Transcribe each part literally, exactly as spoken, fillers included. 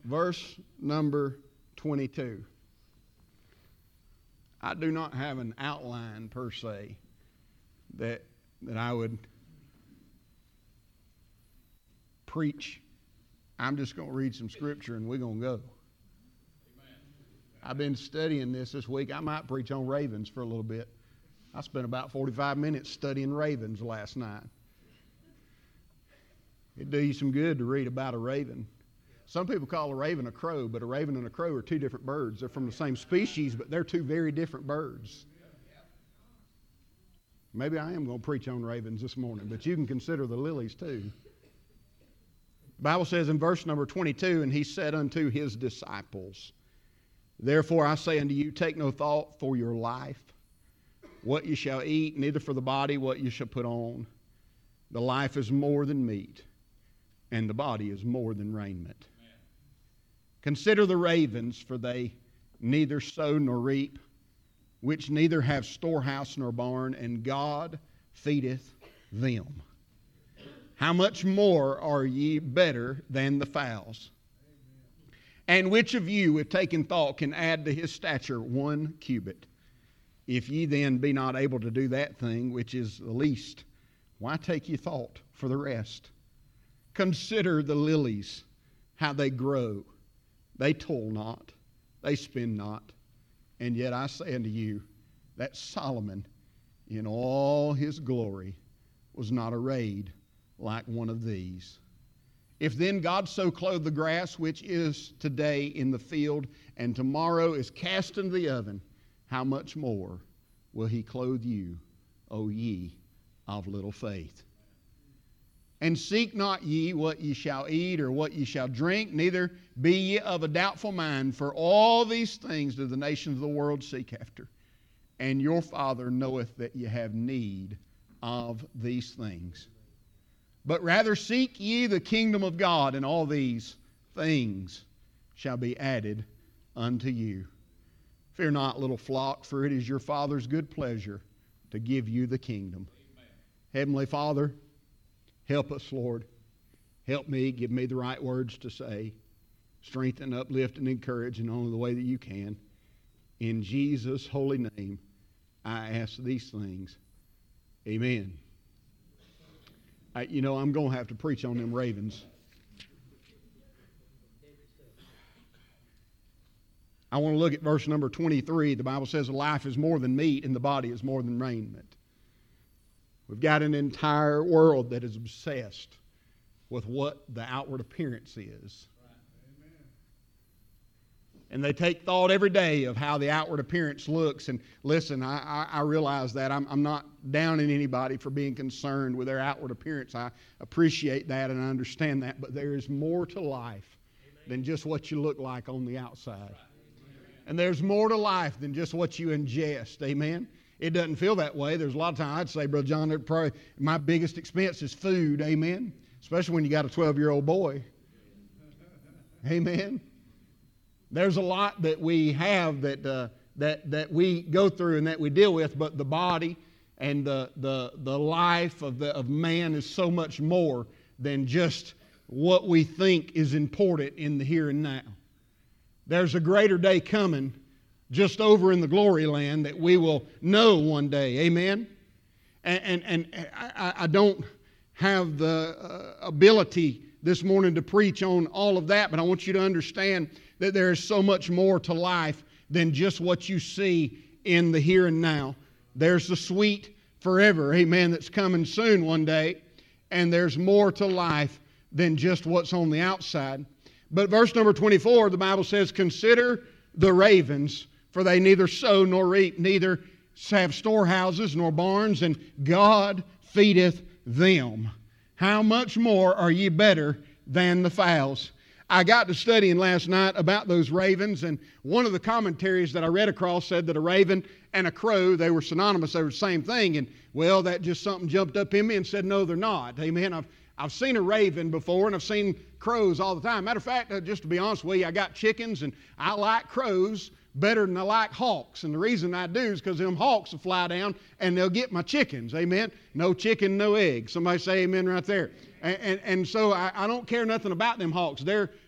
verse number twenty-two. I do not have an outline per se that that I would preach. I'm just going to read some scripture and we're going to go. I've been studying this this week. I might preach on ravens for a little bit. I spent about forty-five minutes studying ravens last night. It'd do you some good to read about a raven. Some people call a raven a crow, but a raven and a crow are two different birds. They're from the same species, but they're two very different birds. Maybe I am going to preach on ravens this morning, but you can consider the lilies too. The Bible says in verse number twenty-two, and he said unto his disciples, therefore I say unto you, take no thought for your life, what you shall eat, neither for the body what you shall put on. The life is more than meat, and the body is more than raiment. Amen. Consider the ravens, for they neither sow nor reap, which neither have storehouse nor barn, and God feedeth them. How much more are ye better than the fowls? Amen. And which of you, if taking thought, can add to his stature one cubit? If ye then be not able to do that thing which is the least, why take ye thought for the rest? Consider the lilies, how they grow. They toil not, they spin not. And yet I say unto you, that Solomon in all his glory was not arrayed like one of these. If then God so clothe the grass which is today in the field, and tomorrow is cast into the oven, how much more will he clothe you, O ye of little faith? And seek not ye what ye shall eat or what ye shall drink, neither be ye of a doubtful mind, for all these things do the nations of the world seek after. And your Father knoweth that ye have need of these things. But rather seek ye the kingdom of God, and all these things shall be added unto you. Fear not, little flock, for it is your Father's good pleasure to give you the kingdom. Amen. Heavenly Father, help us, Lord. Help me, give me the right words to say. Strengthen, uplift, and encourage in only the way that you can. In Jesus' holy name, I ask these things. Amen. I, you know, I'm going to have to preach on them ravens. I want to look at verse number twenty-three. The Bible says life is more than meat and the body is more than raiment. We've got an entire world that is obsessed with what the outward appearance is. And they take thought every day of how the outward appearance looks. And listen, I, I, I realize that. I'm, I'm not downing anybody for being concerned with their outward appearance. I appreciate that and I understand that. But there is more to life than just what you look like on the outside. And there's more to life than just what you ingest. Amen? It doesn't feel that way. There's a lot of times I'd say, Brother John, probably my biggest expense is food. Amen? Especially when you got a twelve-year-old boy. Amen? There's a lot that we have that uh, that that we go through and that we deal with, but the body and the the the life of the of man is so much more than just what we think is important in the here and now. There's a greater day coming just over in the glory land that we will know one day. Amen? And, and, and I, I don't have the uh, ability this morning to preach on all of that, but I want you to understand that there is so much more to life than just what you see in the here and now. There's the sweet forever, amen, that's coming soon one day, and there's more to life than just what's on the outside. But verse number twenty-four, the Bible says, consider the ravens, for they neither sow nor reap, neither have storehouses nor barns, and God feedeth them. How much more are ye better than the fowls? I got to studying last night about those ravens, and one of the commentaries that I read across said that a raven and a crow, they were synonymous, they were the same thing, and well, that just something jumped up in me and said, no, they're not. Amen. I've I've seen a raven before, and I've seen crows all the time. Matter of fact, uh, just to be honest with you, I got chickens, and I like crows better than I like hawks. And the reason I do is because them hawks will fly down, and they'll get my chickens. Amen? No chicken, no egg. Somebody say amen right there. And, and, and so I, I don't care nothing about them hawks. They're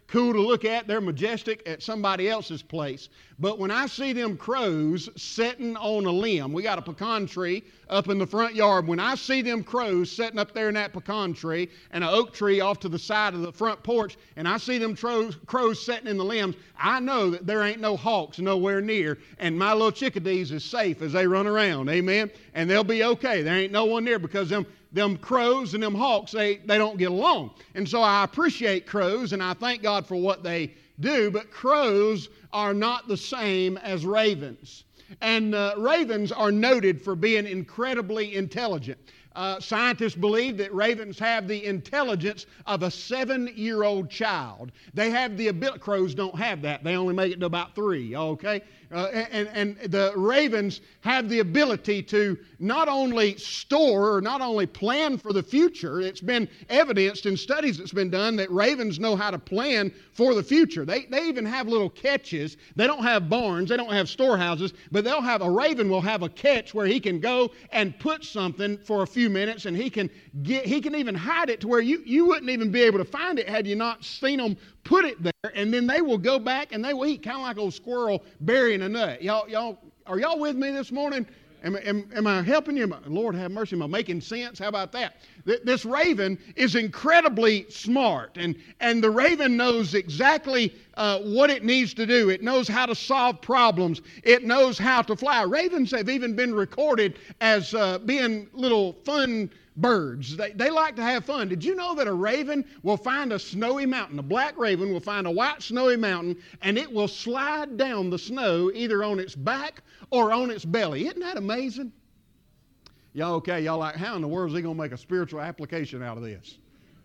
cool to look at. They're majestic at somebody else's place. But when I see them crows sitting on a limb, we got a pecan tree up in the front yard. When I see them crows sitting up there in that pecan tree and an oak tree off to the side of the front porch, and I see them crows, crows sitting in the limbs, I know that there ain't no hawks nowhere near, and my little chickadees is safe as they run around. Amen? And they'll be okay. There ain't no one there because them them crows and them hawks, they, they don't get along. And so I appreciate crows, and I thank God for what they do, but crows are not the same as ravens. And uh, ravens are noted for being incredibly intelligent. Uh, scientists believe that ravens have the intelligence of a seven-year-old child. They have the ability. Crows don't have that. They only make it to about three, okay? Uh, and, and the ravens have the ability to not only store or not only plan for the future. It's been evidenced in studies that's been done that ravens know how to plan for the future. They, they even have little catches. They don't have barns. They don't have storehouses. But they'll have, a raven will have a catch where he can go and put something for a few minutes, and he can get, he can even hide it to where you, you wouldn't even be able to find it had you not seen them put it there, and then they will go back and they will eat, kind of like a squirrel burying a nut. Y'all, y'all, are y'all with me this morning? Am, am, am I helping you? Lord have mercy, am I making sense? How about that? This raven is incredibly smart, and, and the raven knows exactly uh, what it needs to do. It knows how to solve problems. It knows how to fly. Ravens have even been recorded as uh, being little fun birds. They, they like to have fun. Did you know that a raven will find a snowy mountain? A black raven will find a white snowy mountain, and it will slide down the snow either on its back or on its belly. Isn't that amazing? Y'all okay? Y'all like, how in the world is he going to make a spiritual application out of this?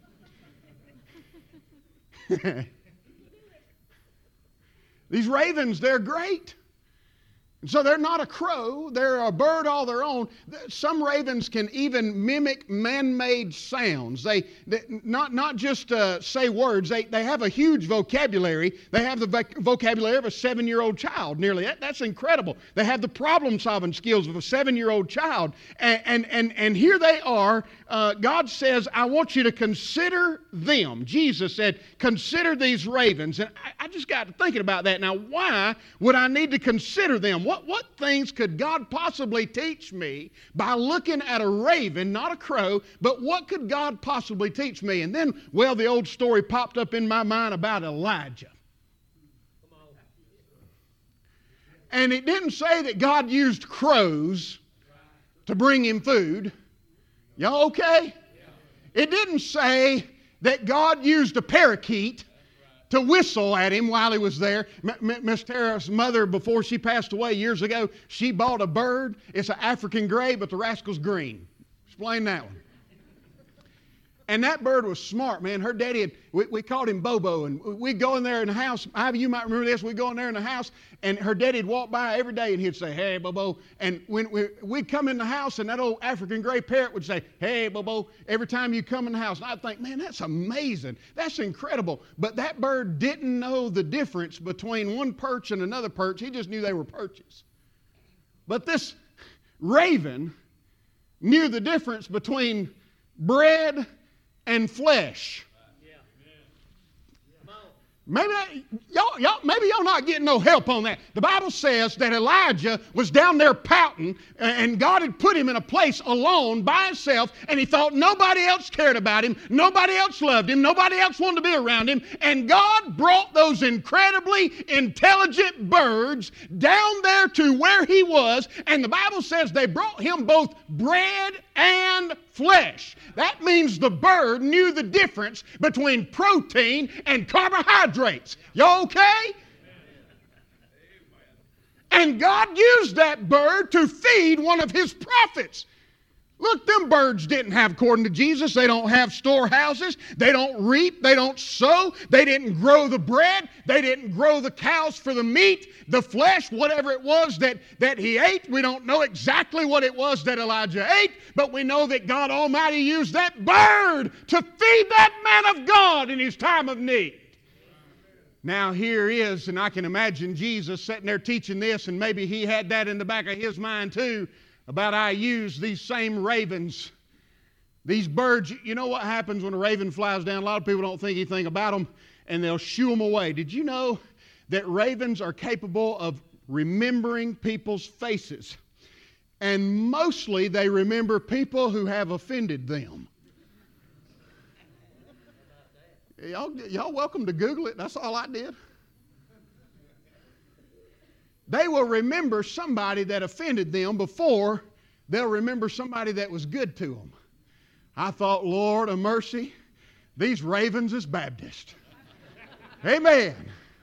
These ravens, they're great. And so they're not a crow, they're a bird all their own. Some ravens can even mimic man-made sounds. They, they not, not just uh, say words, they, they have a huge vocabulary. They have the voc- vocabulary of a seven-year-old child, nearly. That, that's incredible. They have the problem-solving skills of a seven-year-old child. And, and, and, and here they are. Uh, God says, I want you to consider them. Jesus said, consider these ravens. And I, I just got to thinking about that. Now, why would I need to consider them? What, what things could God possibly teach me by looking at a raven, not a crow, but what could God possibly teach me? And then, well, the old story popped up in my mind about Elijah. And it didn't say that God used crows to bring him food. Y'all okay? It didn't say that God used a parakeet to whistle at him while he was there. Miss Tara's mother, before she passed away years ago, she bought a bird. It's an African gray, but the rascal's green. Explain that one. And that bird was smart, man. Her daddy, had, we, we called him Bobo, and we'd go in there in the house. Ivy, you might remember this. We'd go in there in the house, and her daddy'd walk by every day, and he'd say, hey, Bobo. And when we, we'd come in the house, and that old African gray parrot would say, hey, Bobo, every time you come in the house. And I'd think, man, that's amazing. That's incredible. But that bird didn't know the difference between one perch and another perch. He just knew they were perches. But this raven knew the difference between bread and flesh. Maybe y'all, y'all, maybe y'all not getting no help on that. The Bible says that Elijah was down there pouting, and God had put him in a place alone by himself, and he thought nobody else cared about him, nobody else loved him, nobody else wanted to be around him, and God brought those incredibly intelligent birds down there to where he was, and the Bible says they brought him both bread and flesh. That means the bird knew the difference between protein and carbohydrates. Y'all okay? And God used that bird to feed one of his prophets. Look, them birds didn't have, according to Jesus, they don't have storehouses. They don't reap. They don't sow. They didn't grow the bread. They didn't grow the cows for the meat, the flesh, whatever it was that, that he ate. We don't know exactly what it was that Elijah ate, but we know that God Almighty used that bird to feed that man of God in his time of need. Now here is, and I can imagine Jesus sitting there teaching this, and maybe he had that in the back of his mind too, about I use these same ravens, these birds. You know what happens when a raven flies down? A lot of people don't think anything about them. and they'll shoo them away. Did you know that ravens are capable of remembering people's faces? And mostly they remember people who have offended them. Y'all, y'all welcome to Google it. That's all I did. They will remember somebody that offended them before they'll remember somebody that was good to them. I thought, Lord of mercy, these ravens is Baptist. Amen.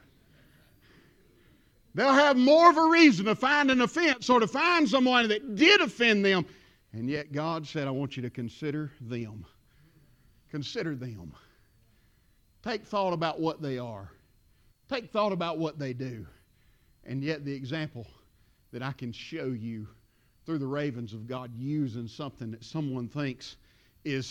They'll have more of a reason to find an offense or to find someone that did offend them. And yet God said, I want you to consider them. Consider them. Take thought about what they are. Take thought about what they do. And yet the example that I can show you through the ravens of God using something that someone thinks is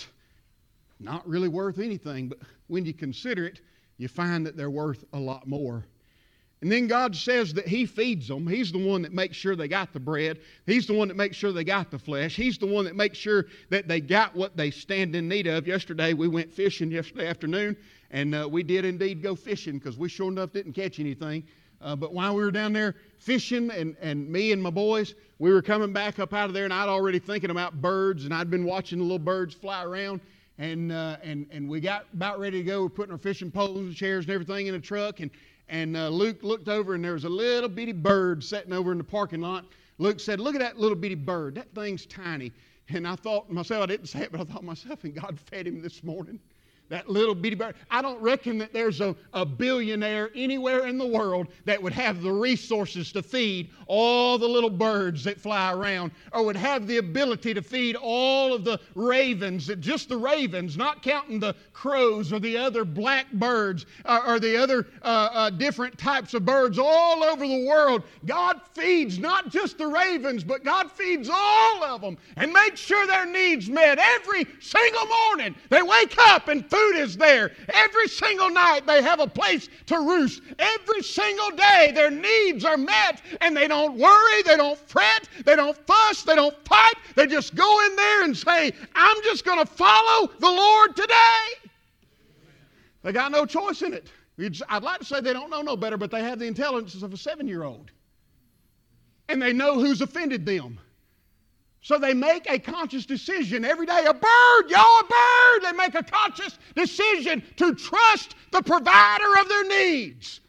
not really worth anything, but when you consider it, you find that they're worth a lot more. And then God says that He feeds them. He's the one that makes sure they got the bread. He's the one that makes sure they got the flesh. He's the one that makes sure that they got what they stand in need of. Yesterday, we went fishing yesterday afternoon, and uh, we did indeed go fishing because we sure enough didn't catch anything. Uh, but while we were down there fishing, and, and me and my boys, we were coming back up out of there, and I'd already thinking about birds, and I'd been watching the little birds fly around, and uh, and and we got about ready to go. We're putting our fishing poles and chairs and everything in the truck, and and uh, Luke looked over, and there was a little bitty bird sitting over in the parking lot. Luke said, "Look at that little bitty bird. That thing's tiny." And I thought myself, I didn't say it, but I thought myself, and God fed him this morning. That little bitty bird. I don't reckon that there's a, a billionaire anywhere in the world that would have the resources to feed all the little birds that fly around, or would have the ability to feed all of the ravens, just the ravens, not counting the crows or the other black birds or, or the other uh, uh, different types of birds all over the world. God feeds not just the ravens, but God feeds all of them and makes sure their needs met every single morning. They wake up and food is there. Every single night they have a place to roost. Every single day their needs are met, and they don't worry, they don't fret, they don't fuss, they don't fight. They just go in there and say, I'm just going to follow the Lord today. They got no choice in it. I'd like to say they don't know no better, but they have the intelligence of a seven-year-old. And they know who's offended them. So they make a conscious decision every day. A bird, y'all, a bird. They make a conscious decision to trust the provider of their needs.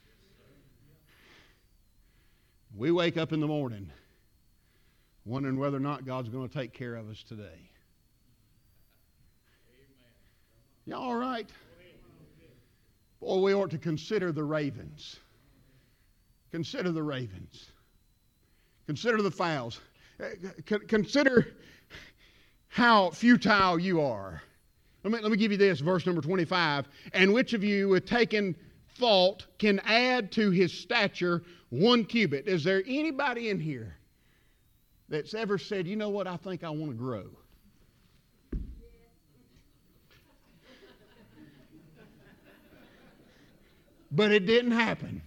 We wake up in the morning wondering whether or not God's going to take care of us today. Y'all all right? Boy, we ought to consider the ravens. Consider the ravens. Consider the fowls. Consider how futile you are. Let me, let me give you this, verse number twenty-five. And which of you with taken thought can add to his stature one cubit? Is there anybody in here that's ever said, you know what, I think I want to grow? But it didn't happen.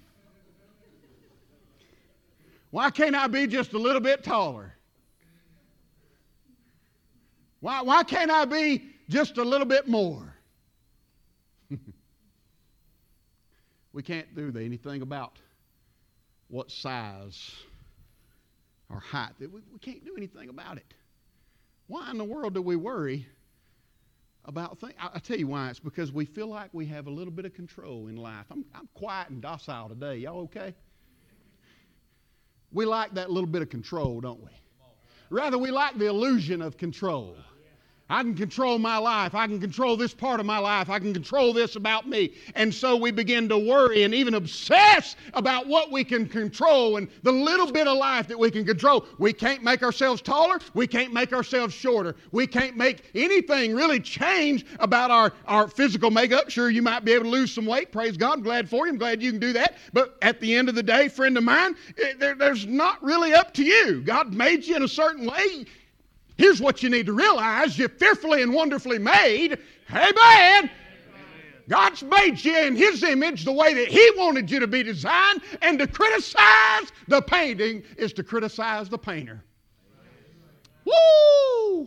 Why can't I be just a little bit taller? Why, why can't I be just a little bit more? We can't do anything about what size or height. We, we can't do anything about it. Why in the world do we worry about things? I, I tell you why. It's because we feel like we have a little bit of control in life. I'm, I'm quiet and docile today. Y'all okay? We like that little bit of control, don't we? Rather, we like the illusion of control. I can control my life. I can control this part of my life. I can control this about me. And so we begin to worry and even obsess about what we can control and the little bit of life that we can control. We can't make ourselves taller. We can't make ourselves shorter. We can't make anything really change about our, our physical makeup. Sure, you might be able to lose some weight. Praise God. I'm glad for you. I'm glad you can do that. But at the end of the day, friend of mine, it, there, there's not really up to you. God made you in a certain way. Here's what you need to realize. You're fearfully and wonderfully made. Amen. Amen. God's made you in His image the way that He wanted you to be designed. And to criticize the painting is to criticize the painter. Woo!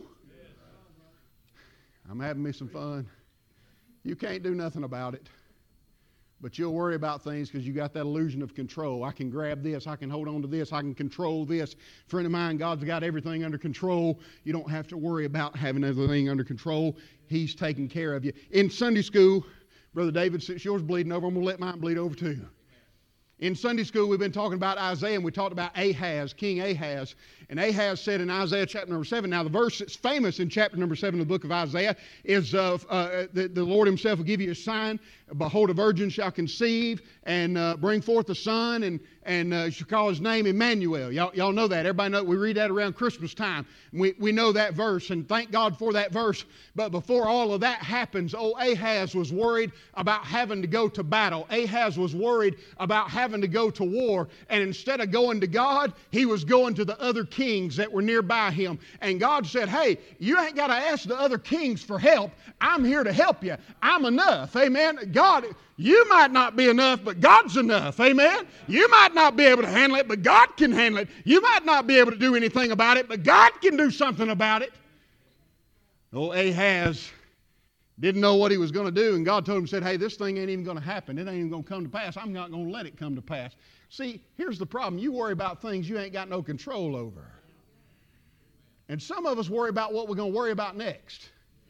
I'm having me some fun. You can't do nothing about it. But you'll worry about things because you got that illusion of control. I can grab this. I can hold on to this. I can control this. Friend of mine, God's got everything under control. You don't have to worry about having everything under control. He's taking care of you. In Sunday school, Brother David, since yours bleeding over, I'm going to let mine bleed over too. In Sunday school, we've been talking about Isaiah, and we talked about Ahaz, King Ahaz. And Ahaz said in Isaiah chapter number seven, now the verse that's famous in chapter number seven of the book of Isaiah is uh, uh, the, the Lord himself will give you a sign. Behold, a virgin shall conceive and uh, bring forth a son, and, and uh, shall call his name Emmanuel. Y'all, y'all know that. Everybody know we read that around Christmas time. We, we know that verse, and thank God for that verse. But before all of that happens, old Ahaz was worried about having to go to battle. Ahaz was worried about having to go to war. And instead of going to God, he was going to the other kings that were nearby him. And God said, hey, you ain't got to ask the other kings for help. I'm here to help you. I'm enough. Amen. God, you might not be enough, but God's enough. Amen. You might not be able to handle it, but God can handle it. You might not be able to do anything about it, but God can do something about it. Oh, Ahaz didn't know what he was going to do, and God told him, said, hey, this thing ain't even going to happen. It ain't even going to come to pass. I'm not going to let it come to pass. See, here's the problem. You worry about things you ain't got no control over. And some of us worry about what we're going to worry about next.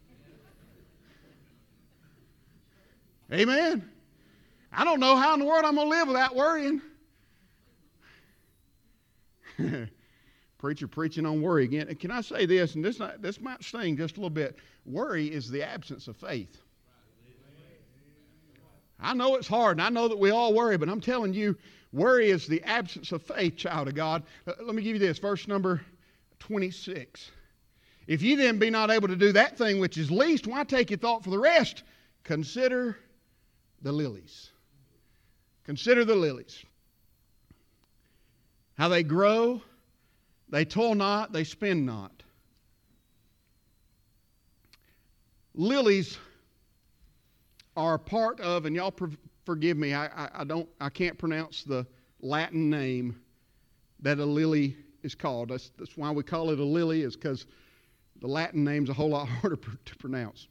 Amen. I don't know how in the world I'm going to live without worrying. Preacher preaching on worry again. Can I say this? And this, this might sting just a little bit. Worry is the absence of faith. I know it's hard, and I know that we all worry, but I'm telling you, worry is the absence of faith, child of God. Let me give you this, verse number twenty-six. If ye then be not able to do that thing which is least, why take your thought for the rest? Consider the lilies. Consider the lilies. How they grow, they toil not, they spin not. Lilies are a part of, and y'all forgive me, I, I, I don't, I can't pronounce the Latin name that a lily is called. That's, that's why we call it a lily, is because the Latin name's a whole lot harder to pronounce.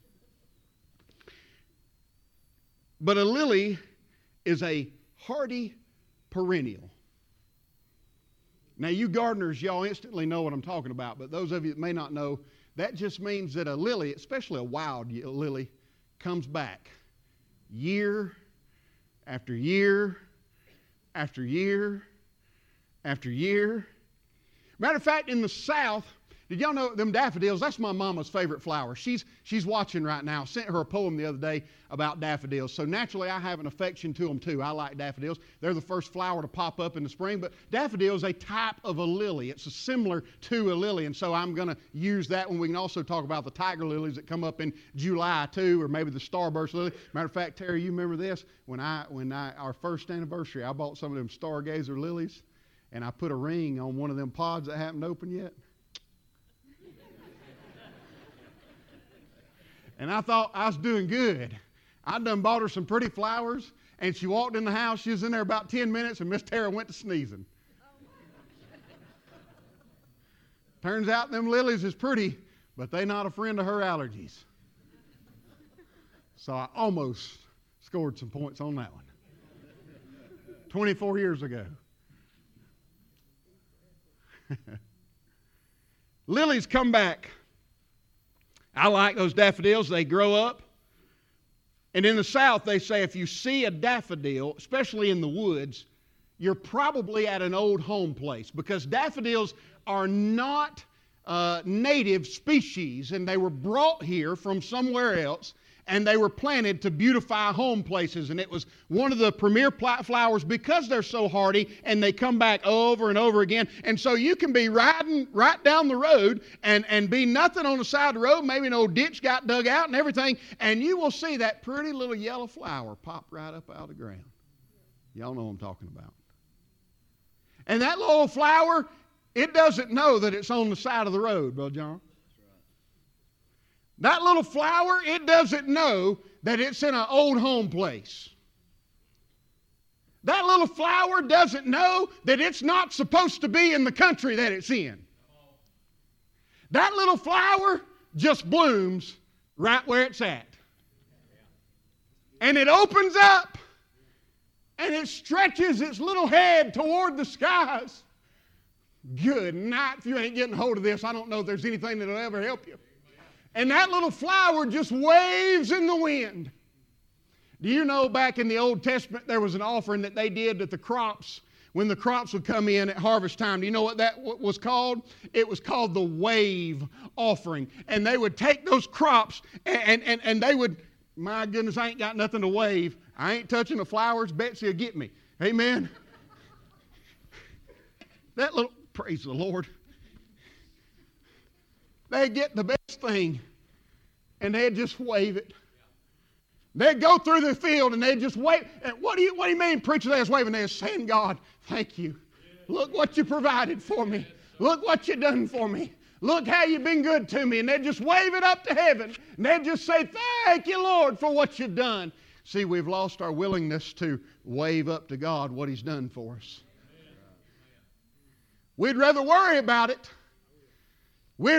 But a lily is a hardy perennial. Now, you gardeners, y'all instantly know what I'm talking about, but those of you that may not know, that just means that a lily, especially a wild lily, comes back year after year after year after year. Matter of fact, in the South, did y'all know them daffodils? That's my mama's favorite flower. She's she's watching right now. I sent her a poem the other day about daffodils. So naturally, I have an affection to them too. I like daffodils. They're the first flower to pop up in the spring. But daffodil is a type of a lily. It's a similar to a lily. And so I'm going to use that when we can also talk about the tiger lilies that come up in July too, or maybe the starburst lily. Matter of fact, Terry, you remember this? When I when I our first anniversary, I bought some of them stargazer lilies, and I put a ring on one of them pods that hadn't opened yet. And I thought I was doing good. I done bought her some pretty flowers, and she walked in the house. She was in there about ten minutes, and Miss Tara went to sneezing. Turns out them lilies is pretty, but they not a friend of her allergies. So I almost scored some points on that one. twenty-four years ago. Lilies come back. I like those daffodils. They grow up. And in the South, they say if you see a daffodil, especially in the woods, you're probably at an old home place, because daffodils are not uh, native species, and they were brought here from somewhere else, and they were planted to beautify home places. And it was one of the premier flowers because they're so hardy, and they come back over and over again. And so you can be riding right down the road and, and be nothing on the side of the road. Maybe an old ditch got dug out and everything, and you will see that pretty little yellow flower pop right up out of the ground. Y'all know what I'm talking about. And that little flower, it doesn't know that it's on the side of the road, Brother John. That little flower, it doesn't know that it's in an old home place. That little flower doesn't know that it's not supposed to be in the country that it's in. That little flower just blooms right where it's at. And it opens up and it stretches its little head toward the skies. Good night. If you ain't getting hold of this, I don't know if there's anything that'll ever help you. And that little flower just waves in the wind. Do you know back in the Old Testament there was an offering that they did that the crops, when the crops would come in at harvest time, do you know what that was called? It was called the wave offering. And they would take those crops and, and, and they would, my goodness, I ain't got nothing to wave. I ain't touching the flowers. Betsy will get me. Amen. That little, praise the Lord. They'd get the best thing and they'd just wave it. They'd go through the field and they'd just wave. And what do you, what do you mean, preacher, they're waving? They're saying, God, thank you. Look what you provided for me. Look what you done for me. Look how you've been good to me. And they'd just wave it up to heaven. And they'd just say, thank you, Lord, for what you've done. See, we've lost our willingness to wave up to God what He's done for us. We'd rather worry about it. We'd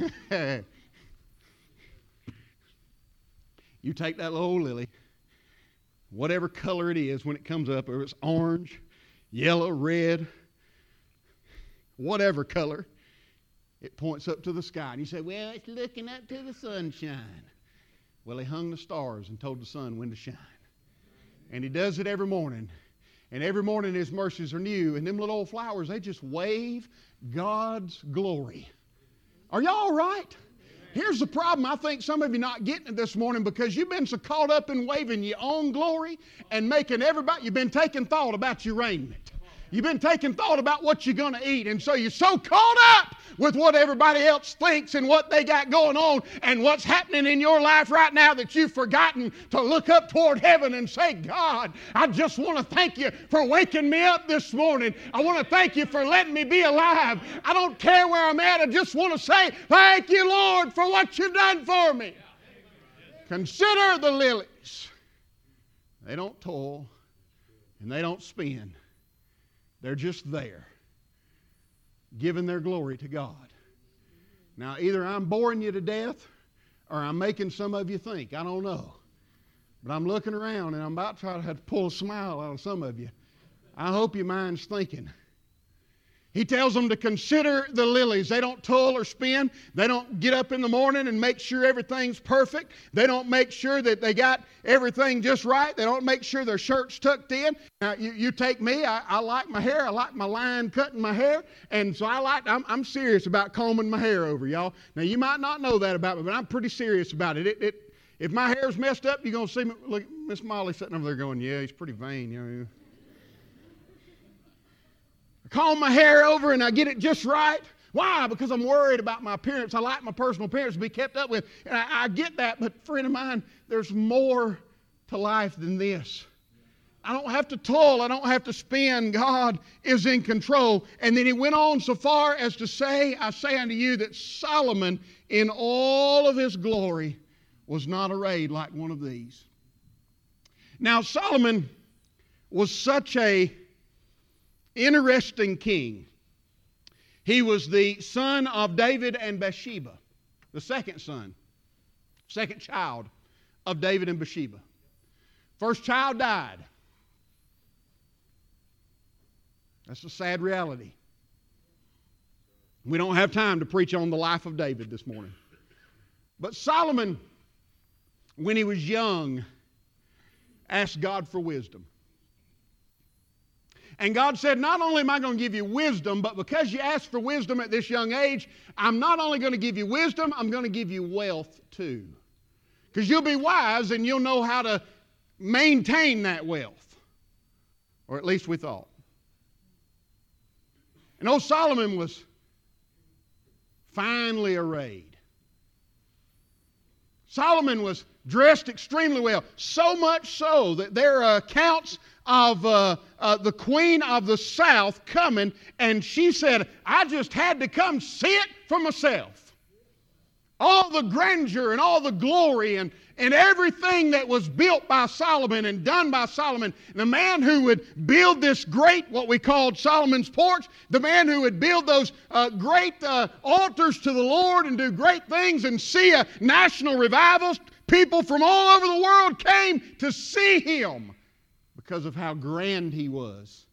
You take that little old lily, whatever color it is when it comes up, or it's orange, yellow, red, whatever color, it points up to the sky. And you say, well, it's looking up to the sunshine. Well, He hung the stars and told the sun when to shine. And He does it every morning. And every morning His mercies are new. And them little old flowers, they just wave God's glory. Are y'all all right? Here's the problem. I think some of you not getting it this morning because you've been so caught up in waving your own glory and making everybody, you've been taking thought about your raiment. You've been taking thought about what you're going to eat. And so you're so caught up with what everybody else thinks and what they got going on and what's happening in your life right now that you've forgotten to look up toward heaven and say, God, I just want to thank you for waking me up this morning. I want to thank you for letting me be alive. I don't care where I'm at. I just want to say, thank you, Lord, for what you've done for me. Consider the lilies. They don't toil and they don't spin. They're just there, giving their glory to God. Now, either I'm boring you to death or I'm making some of you think. I don't know. But I'm looking around and I'm about to try to have to pull a smile out of some of you. I hope your mind's thinking. He tells them to consider the lilies. They don't toil or spin. They don't get up in the morning and make sure everything's perfect. They don't make sure that they got everything just right. They don't make sure their shirt's tucked in. Now, you, you take me. I, I like my hair. I like my line cutting my hair. And so I like, I'm, I'm serious about combing my hair over, y'all. Now, you might not know that about me, but I'm pretty serious about it. It, it if my hair's messed up, you're going to see me. Look, Miss Molly sitting over there going, yeah, he's pretty vain, you know. Comb my hair over and I get it just right. Why? Because I'm worried about my appearance. I like my personal appearance to be kept up with. And I, I get that, but friend of mine, there's more to life than this. I don't have to toil. I don't have to spin. God is in control. And then he went on so far as to say, I say unto you that Solomon in all of his glory was not arrayed like one of these. Now Solomon was such a interesting king. He was the son of David and Bathsheba, the second son, second child of David and Bathsheba. First child died. That's a sad reality. We don't have time to preach on the life of David this morning. But Solomon, when he was young, asked God for wisdom. And God said, not only am I going to give you wisdom, but because you asked for wisdom at this young age, I'm not only going to give you wisdom, I'm going to give you wealth too. Because you'll be wise and you'll know how to maintain that wealth. Or at least we thought. And old Solomon was finely arrayed. Solomon was dressed extremely well, so much so that there are accounts of uh, uh, the queen of the south coming, and she said, I just had to come see it for myself. All the grandeur and all the glory and, and everything that was built by Solomon and done by Solomon. The man who would build this great, what we called Solomon's porch, the man who would build those uh, great uh, altars to the Lord and do great things and see a national revivals. People from all over the world came to see him because of how grand he was.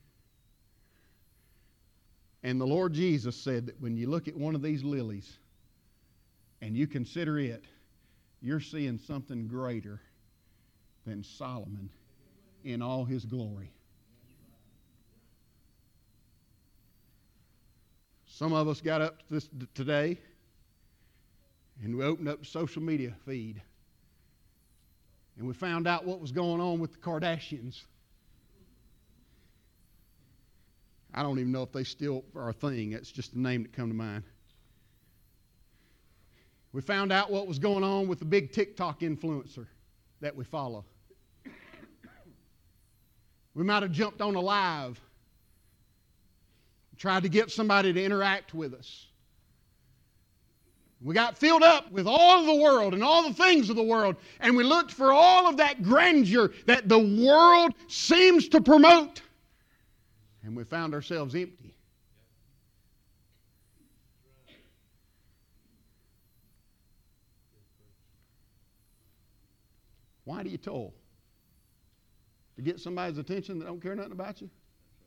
And the Lord Jesus said that when you look at one of these lilies and you consider it, you're seeing something greater than Solomon in all his glory. Some of us got up this today and we opened up the social media feed and we found out what was going on with the Kardashians. I don't even know if they still are a thing. It's just a name that come to mind. We found out what was going on with the big TikTok influencer that we follow. We might have jumped on a live, tried to get somebody to interact with us. We got filled up with all of the world and all the things of the world, and we looked for all of that grandeur that the world seems to promote, and we found ourselves empty. Why do you toil? To get somebody's attention that don't care nothing about you?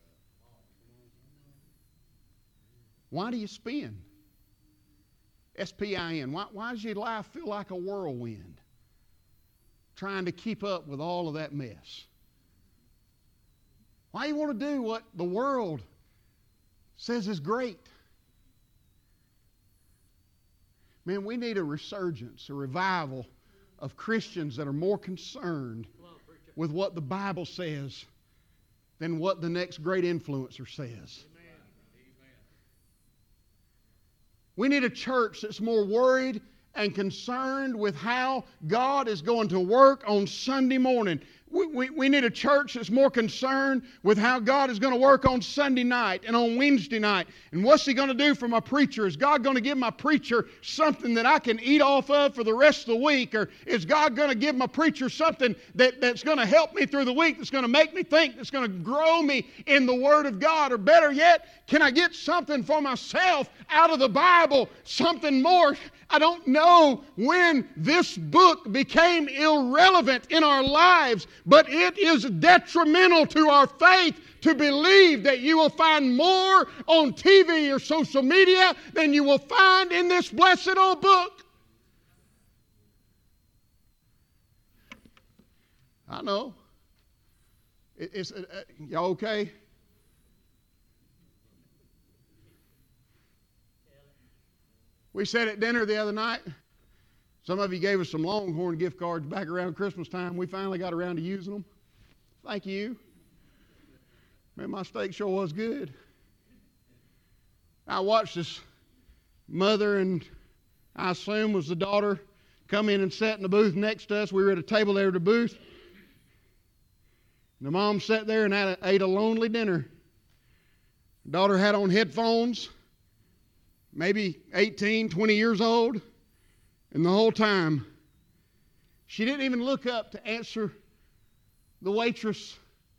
Why do you spin? S P I N. Why, why does your life feel like a whirlwind? Trying to keep up with all of that mess. Why do you want to do what the world says is great? Man, we need a resurgence, a revival of Christians that are more concerned with what the Bible says than what the next great influencer says. We need a church that's more worried and concerned with how God is going to work on Sunday morning. We, we, we need a church that's more concerned with how God is going to work on Sunday night and on Wednesday night. And what's He going to do for my preacher? Is God going to give my preacher something that I can eat off of for the rest of the week? Or is God going to give my preacher something that, that's going to help me through the week, that's going to make me think, that's going to grow me in the Word of God? Or better yet, can I get something for myself out of the Bible, something more? I don't know when this book became irrelevant in our lives, but it is detrimental to our faith to believe that you will find more on T V or social media than you will find in this blessed old book. I know. It, it's, uh, y'all okay? We sat at dinner the other night. Some of you gave us some Longhorn gift cards back around Christmas time. We finally got around to using them. Thank you. Man, my steak sure was good. I watched this mother, and I assume was the daughter, come in and sat in the booth next to us. We were at a table there at the booth. And the mom sat there and ate a lonely dinner. The daughter had on headphones, maybe eighteen, twenty years old. And the whole time, she didn't even look up to answer the waitress.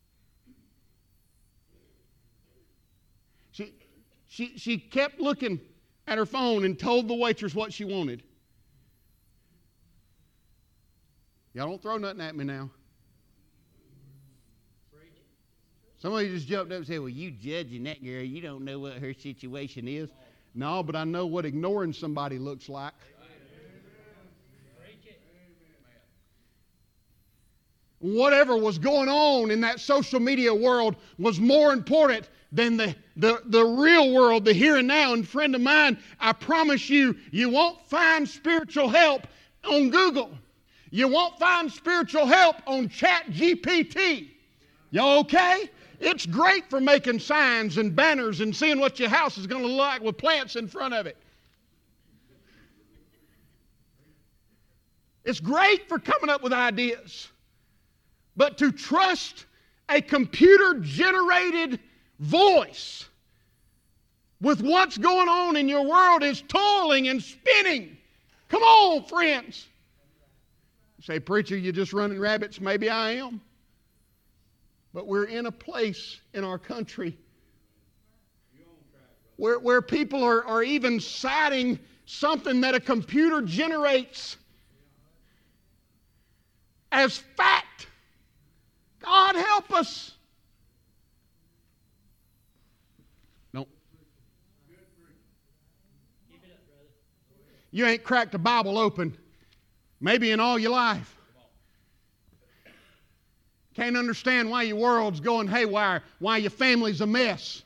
She, she, she kept looking at her phone and told the waitress what she wanted. Y'all don't throw nothing at me now. Somebody just jumped up and said, well, you judging that girl. You don't know what her situation is. No, but I know what ignoring somebody looks like. Whatever was going on in that social media world was more important than the, the, the real world, the here and now. And friend of mine, I promise you, you won't find spiritual help on Google. You won't find spiritual help on Chat G P T. Y'all okay? It's great for making signs and banners and seeing what your house is going to look like with plants in front of it. It's great for coming up with ideas. But to trust a computer-generated voice with what's going on in your world is toiling and spinning. Come on, friends. You say, preacher, you're just running rabbits. Maybe I am. But we're in a place in our country where, where people are, are even citing something that a computer generates as fact God help us. No. You ain't cracked a Bible open maybe in all your life. Can't understand why your world's going haywire, why your family's a mess.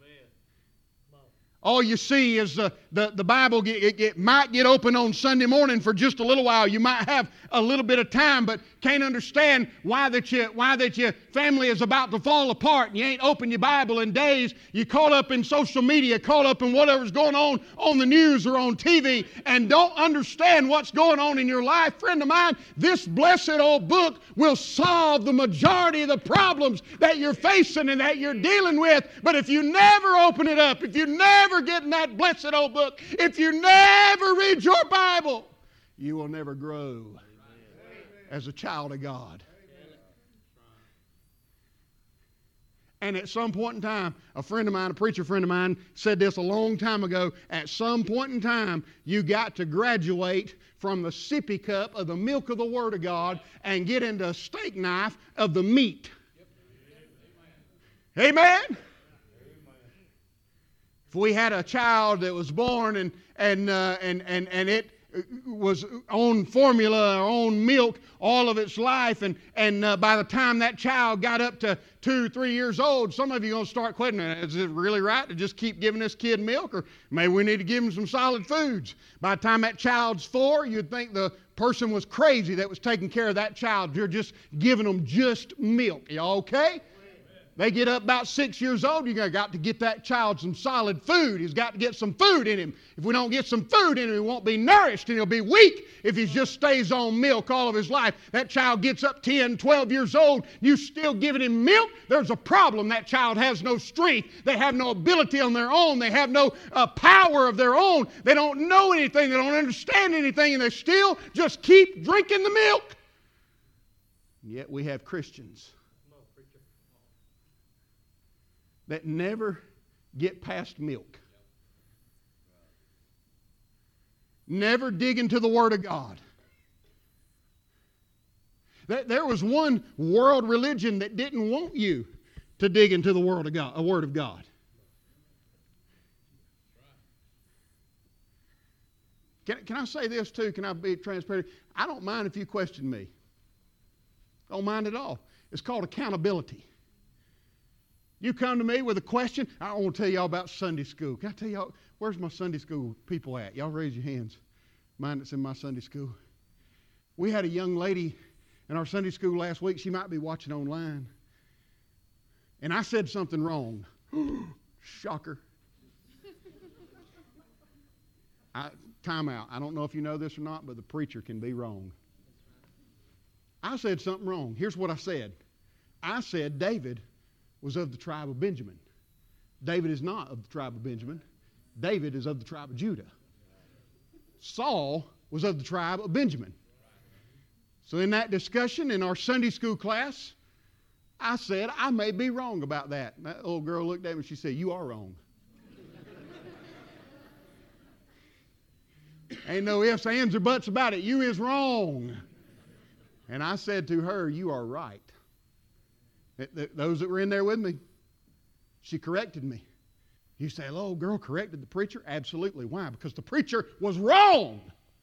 All you see is uh, the, the Bible, get, it, it might get open on Sunday morning for just a little while. You might have a little bit of time, but can't understand why that, you, why that your family is about to fall apart and you ain't opened your Bible in days. You're caught up in social media, caught up in whatever's going on on the news or on T V, and don't understand what's going on in your life. Friend of mine, this blessed old book will solve the majority of the problems that you're facing and that you're dealing with. But if you never open it up, if you never get in that blessed old book, if you never read your Bible, you will never grow as a child of God. And at some point in time, a friend of mine, a preacher friend of mine, said this a long time ago. At some point in time, you got to graduate from the sippy cup of the milk of the Word of God and get into a steak knife of the meat. Amen? If we had a child that was born and and uh, and and and it was on formula or on milk all of its life, and and uh, by the time that child got up to two, three years old, some of you are going to start questioning, is it really right to just keep giving this kid milk, or maybe we need to give him some solid foods? By the time that child's four, you'd think the person was crazy that was taking care of that child. You're just giving them just milk. Y'all okay? They get up about six years old, you got to get that child some solid food. He's got to get some food in him. If we don't get some food in him, he won't be nourished and he'll be weak if he just stays on milk all of his life. That child gets up ten, twelve years old, you still giving him milk, there's a problem. That child has no strength. They have no ability on their own. They have no uh, power of their own. They don't know anything. They don't understand anything, and they still just keep drinking the milk. And yet we have Christians that never get past milk. Never dig into the Word of God. There was one world religion that didn't want you to dig into the Word of God. A Word of God. Can, can I say this too? Can I be transparent? I don't mind if you question me. Don't mind at all. It's called accountability. You come to me with a question, I want to tell y'all about Sunday school. Can I tell y'all, where's my Sunday school people at? Y'all raise your hands. Mine that's in my Sunday school. We had a young lady in our Sunday school last week. She might be watching online. And I said something wrong. Shocker. I, time out. I don't know if you know this or not, but the preacher can be wrong. I said something wrong. Here's what I said. I said David was of the tribe of Benjamin. David is not of the tribe of Benjamin. David is of the tribe of Judah. Saul was of the tribe of Benjamin. So in that discussion in our Sunday school class, I said, I may be wrong about that. And that old girl looked at me and she said, you are wrong. Ain't no ifs, ands, or buts about it. You is wrong. And I said to her, you are right. Those that were in there with me, she corrected me. You say, the old girl corrected the preacher? Absolutely. Why? Because the preacher was wrong.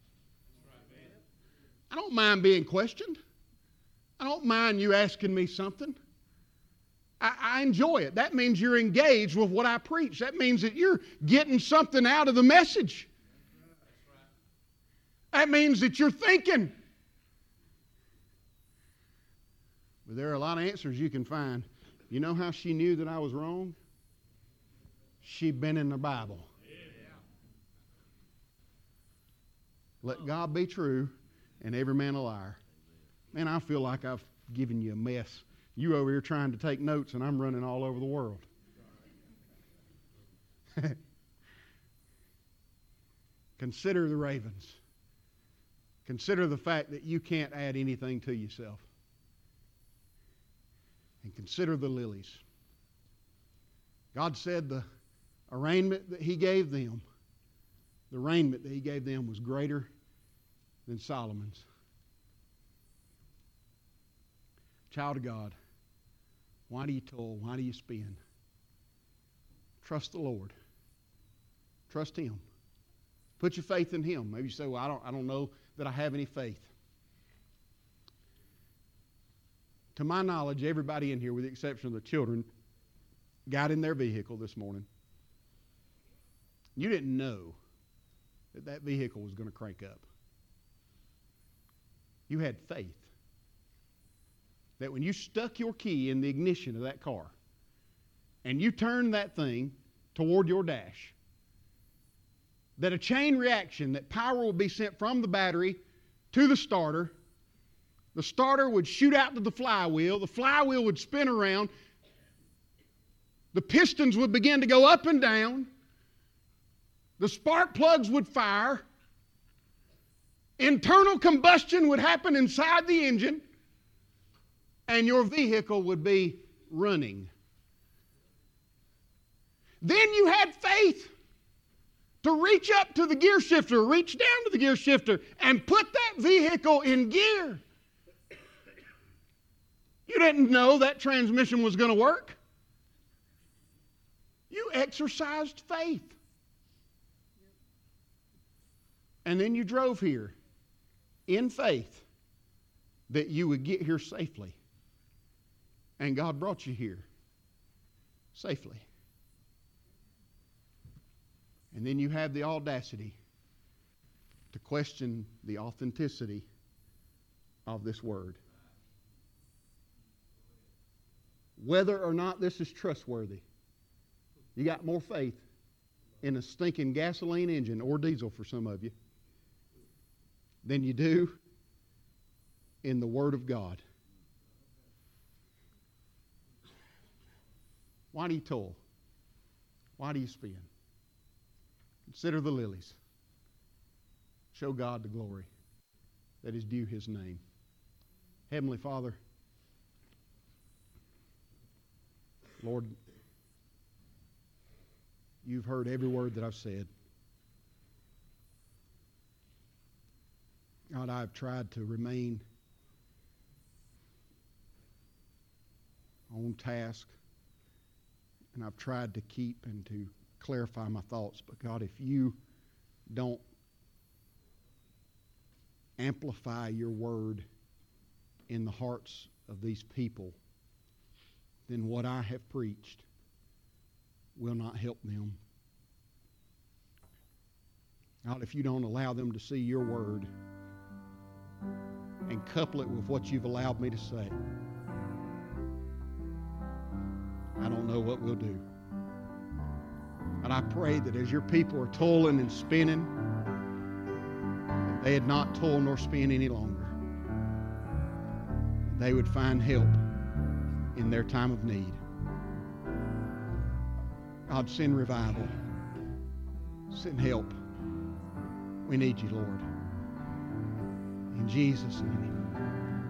I don't mind being questioned. I don't mind you asking me something. I, I enjoy it. That means you're engaged with what I preach. That means that you're getting something out of the message. That means that you're thinking. But there are a lot of answers you can find. You know how she knew that I was wrong? She'd been in the Bible. Let God be true and every man a liar. Man, I feel like I've given you a mess. You over here trying to take notes and I'm running all over the world. Consider the ravens. Consider the fact that you can't add anything to yourself. And consider the lilies. God said the arraignment that He gave them, the arraignment that He gave them was greater than Solomon's. Child of God, Why do you toil? Why do you spin? Trust the Lord. Trust Him. Put your faith in Him. Maybe you say, well, I don't, I don't know that I have any faith. To my knowledge, everybody in here, with the exception of the children, got in their vehicle this morning. You didn't know that that vehicle was going to crank up. You had faith that when you stuck your key in the ignition of that car and you turned that thing toward your dash, that a chain reaction, that power would be sent from the battery to the starter. The starter would shoot out to the flywheel. The flywheel would spin around. The pistons would begin to go up and down. The spark plugs would fire. Internal combustion would happen inside the engine. And your vehicle would be running. Then you had faith to reach up to the gear shifter, reach down to the gear shifter, and put that vehicle in gear. You didn't know that transmission was going to work. You exercised faith. And then you drove here in faith that you would get here safely. And God brought you here safely. And then you have the audacity to question the authenticity of this word. Whether or not this is trustworthy. You got more faith in a stinking gasoline engine or diesel for some of you than you do in the Word of God. Why do you toil? Why do you spin? Consider the lilies. Show God the glory that is due His name. Heavenly Father, Lord, You've heard every word that I've said. God, I've tried to remain on task, and I've tried to keep and to clarify my thoughts. But God, if You don't amplify Your word in the hearts of these people, then what I have preached will not help them. God, if You don't allow them to see Your word and couple it with what You've allowed me to say, I don't know what we'll do. And I pray that as Your people are toiling and spinning, that they had not toil nor spin any longer. They would find help in their time of need. God, send revival. Send help. We need You, Lord. In Jesus' name.